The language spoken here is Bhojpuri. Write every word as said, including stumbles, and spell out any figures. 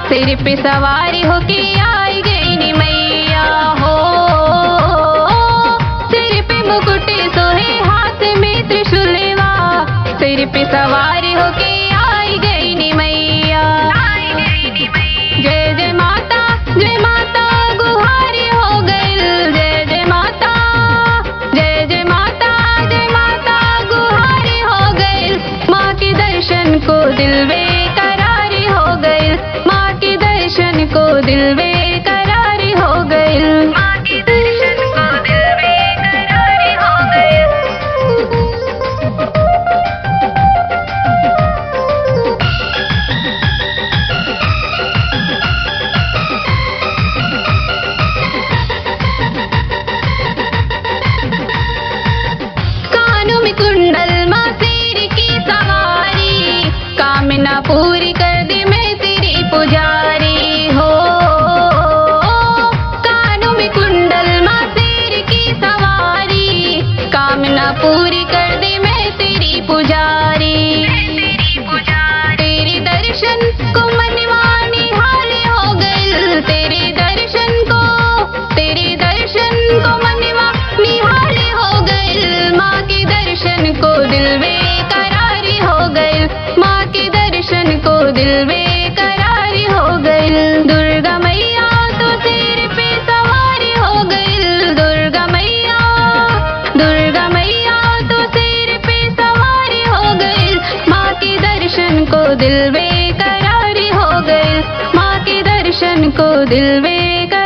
सिर पे सवारी होके आई गई नी मैया हो। सिर पे मुकुट सोहे हाथ में त्रिशूलवा, सिर पे सवारी होके आई गई नी मैया। जय जय माता जय माता गुहारी हो गई, जय जय माता जय जय माता जय माता गुहारी हो गई। माँ के दर्शन को दिल बेकरारी हो गई, माँ के दर्शन को दिल बेकरारी हो गई, माँ के दर्शन को दिल बेकरारी हो गई। कानों में कुंडल माँ शेर की सवारी, कामना पूरी कर दी मैं तेरी पुजारी हो। कानों में कुंडल माँ शेर की सवारी, कामना पूरी कर दी मैं तेरी पुजारी। तेरे दर्शन को मनवा निहाले हो गई, तेरे दर्शन को तेरे दर्शन को मनवा निहाले हो गई। माँ के दर्शन को दिल बेकरारी हो गई, माँ के दर्शन को दिल बेकरारी हो गई। दुर्गा मैया तो सिर पे सवारी हो गई, दुर्गा मैया दुर्गा मैया तो सिर पे सवारी हो गई। माँ के दर्शन को दिल बेकरारी हो गई, माँ के दर्शन को दिल बेकरारी